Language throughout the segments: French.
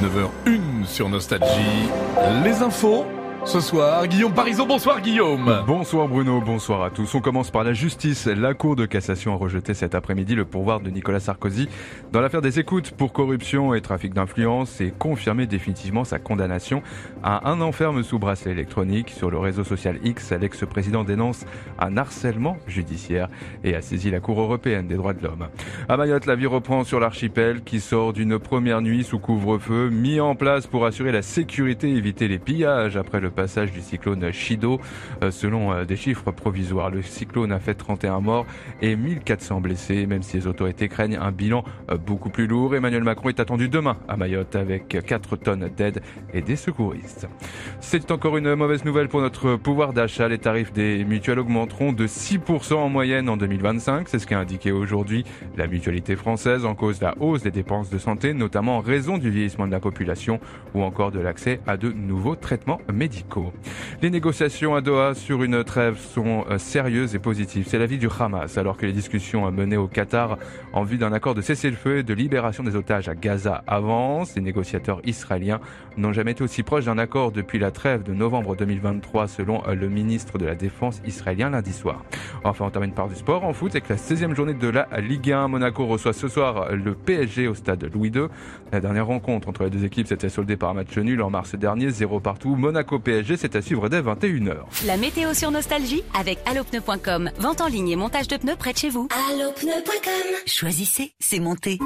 19h01 sur Nostalgie. Les infos. Ce soir, Guillaume Parisot. Bonsoir Guillaume. Bonsoir Bruno, bonsoir à tous. On commence par la justice. La Cour de cassation a rejeté cet après-midi le pourvoi de Nicolas Sarkozy dans l'affaire des écoutes pour corruption et trafic d'influence et confirmé définitivement sa condamnation à 1 an ferme sous bracelet électronique. Sur le réseau social X, l'ex-président dénonce un harcèlement judiciaire et a saisi la Cour européenne des droits de l'homme. À Mayotte, la vie reprend sur l'archipel qui sort d'une première nuit sous couvre-feu mis en place pour assurer la sécurité et éviter les pillages après le passage du cyclone Chido. Selon des chiffres provisoires, le cyclone a fait 31 morts et 1400 blessés, même si les autorités craignent un bilan beaucoup plus lourd. Emmanuel Macron est attendu demain à Mayotte avec 4 tonnes d'aide et des secouristes. C'est encore une mauvaise nouvelle pour notre pouvoir d'achat. Les tarifs des mutuelles augmenteront de 6% en moyenne en 2025. C'est ce qu'a indiqué aujourd'hui la mutualité française, en cause la hausse des dépenses de santé, notamment en raison du vieillissement de la population ou encore de l'accès à de nouveaux traitements médicaux. Les négociations à Doha sur une trêve sont sérieuses et positives. C'est l'avis du Hamas, alors que les discussions menées au Qatar en vue d'un accord de cessez-le-feu et de libération des otages à Gaza avancent. Les négociateurs israéliens n'ont jamais été aussi proches d'un accord depuis la trêve de novembre 2023, selon le ministre de la Défense israélien lundi soir. Enfin, on termine par du sport en foot avec la 16e journée de la Ligue 1. Monaco reçoit ce soir le PSG au stade Louis II. La dernière rencontre entre les deux équipes s'était soldée par un match nul en mars dernier, 0 partout. Monaco PSG, c'est à suivre dès 21h. La météo sur Nostalgie avec allopneu.com. Vente en ligne et montage de pneus près de chez vous. Allopneu.com. Choisissez, c'est monté.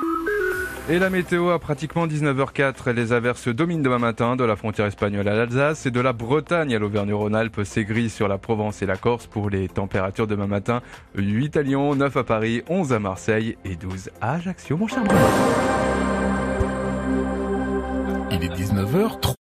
Et la météo à pratiquement 19h04. Les averses dominent demain matin de la frontière espagnole à l'Alsace et de la Bretagne à l'Auvergne-Rhône-Alpes. C'est gris sur la Provence et la Corse pour les températures demain matin. 8 à Lyon, 9 à Paris, 11 à Marseille et 12 à Ajaccio, mon cher Bruno. Il est 19h03.